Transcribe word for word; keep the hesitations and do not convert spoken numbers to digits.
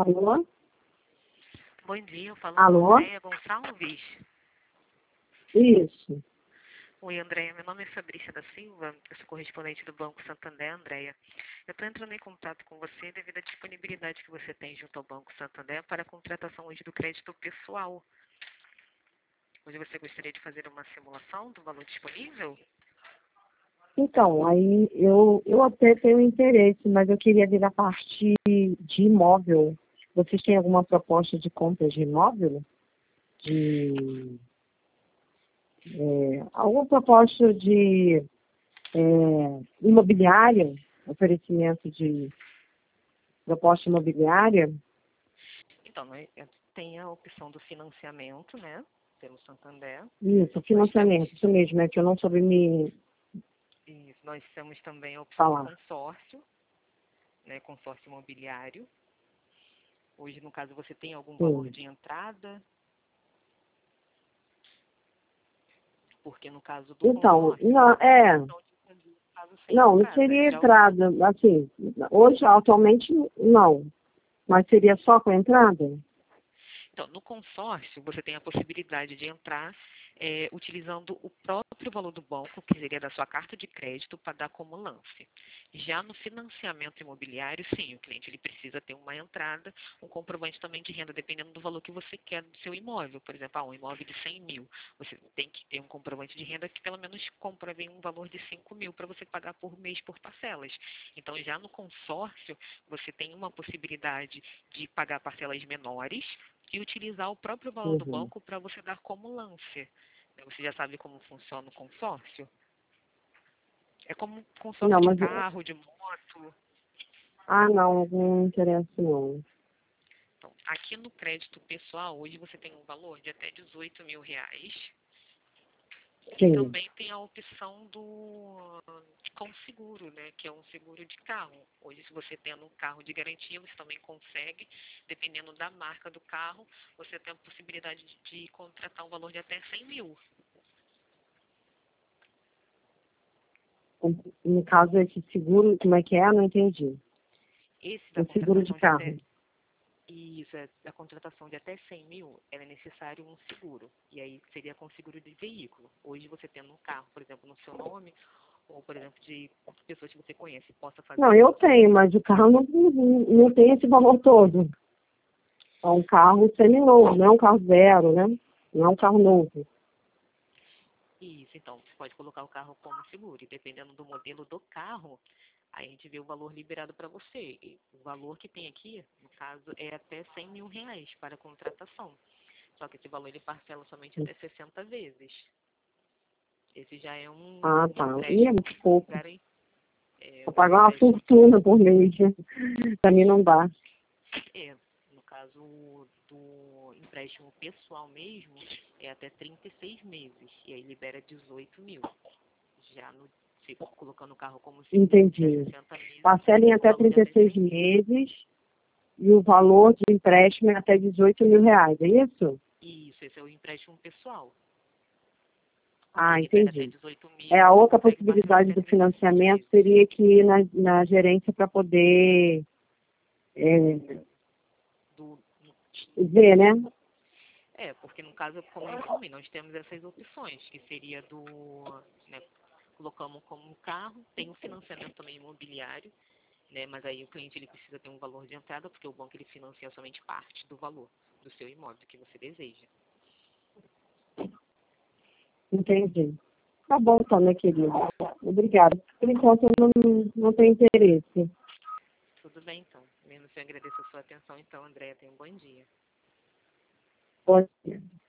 Alô? Bom dia, eu falo com Alô? Andréia Gonçalves. Isso. Oi, Andréia, meu nome é Fabrícia da Silva, eu sou correspondente do Banco Santander, Andréia. Eu estou entrando em contato com você devido à disponibilidade que você tem junto ao Banco Santander para a contratação hoje do crédito pessoal. Hoje você gostaria de fazer uma simulação do valor disponível? Então, aí eu, eu até tenho interesse, mas eu queria ver a parte de imóvel. Vocês têm alguma proposta de compra de imóvel? De é, alguma proposta de é, imobiliária? Oferecimento de proposta imobiliária? Então, nós- é, tem a opção do financiamento, né, pelo Santander. Isso, Nós temos, financiamento, isso mesmo, é que eu não soube me e nós temos também a opção falar. consórcio, né, consórcio imobiliário. Hoje, no caso, você tem algum valor Sim. de entrada? Porque no caso do Então, consórcio, não, você tem a é. opção de fazer no caso sem Não, não entrada. seria Já o, entrada, assim, hoje, atualmente, não. Mas seria só com a entrada? então, no consórcio, você tem a possibilidade de entrar é, utilizando o próprio valor do banco, que seria da sua carta de crédito, para dar como lance. Já no financiamento imobiliário, sim, o cliente ele precisa ter uma entrada, um comprovante também de renda, dependendo do valor que você quer do seu imóvel. Por exemplo, ah, um imóvel de cem mil, você tem que ter um comprovante de renda que pelo menos comprove um valor de cinco mil para você pagar por mês por parcelas. Então, já no consórcio, você tem uma possibilidade de pagar parcelas menores e utilizar o próprio valor do Uhum. banco para você dar como lance. Você já sabe como funciona o consórcio? É como um consórcio Não, de mas... carro, de moto. Ah, não, não interessa, não. Então, aqui no crédito pessoal, hoje você tem um valor de até dezoito mil reais. E Sim. também tem a opção do com seguro, né? Que é um seguro de carro. Hoje, se você tendo um carro de garantia, você também consegue, dependendo da marca do carro, você tem a possibilidade de, de contratar um valor de até cem mil. No caso, esse seguro, como é que é? Não entendi. Esse da O seguro de contratação de até carro. Isso, é, a contratação de até cem mil, ela é necessário um seguro. E aí seria com seguro de veículo. Hoje você tendo um carro, por exemplo, no seu nome, ou, por exemplo, de pessoas que você conhece, possa Não, fazer eu isso. tenho, mas o carro não, não, não tem esse valor todo. É um carro seminovo, não é um carro zero, né? Não é um carro novo. Isso, então, você pode colocar o carro como seguro. E dependendo do modelo do carro, aí a gente vê o valor liberado para você. E o valor que tem aqui, no caso, é até cem mil reais para a contratação. Só que esse valor ele parcela somente até sessenta vezes. Esse já é um Ah, tá. E é empréstimo muito pouco. garan- é Vou um pagar uma empréstimo. fortuna por mês. Pra mim não dá. É, no caso do empréstimo pessoal mesmo, é até trinta e seis meses. E aí libera dezoito mil. Já no, se colocando o carro como seguro, até Entendi. sessenta meses, você Parcela em tem um até valor de trinta e até seis cem mil. meses e o valor de empréstimo é até dezoito mil reais, é isso? Isso, esse é o empréstimo pessoal. Aí Ah, libera até entendi. dezoito É, mil, a você outra consegue parcelar possibilidade até do trinta e seis financiamento vezes. seria que ir na, na gerência para poder é, Do, ver, né? é, porque no caso, como eu informei, nós temos essas opções, que seria do, né, colocamos como um carro, tem o financiamento também imobiliário, né, mas aí o cliente ele precisa ter um valor de entrada, porque o banco ele financia somente parte do valor do seu imóvel que você deseja. Entendi. Tá bom, então, minha querida. Obrigada. Por enquanto, eu não, não tenho interesse. Tudo bem, então. Mesmo assim, eu agradeço a sua atenção, então, Andréia, tenha um bom dia. Pode ser.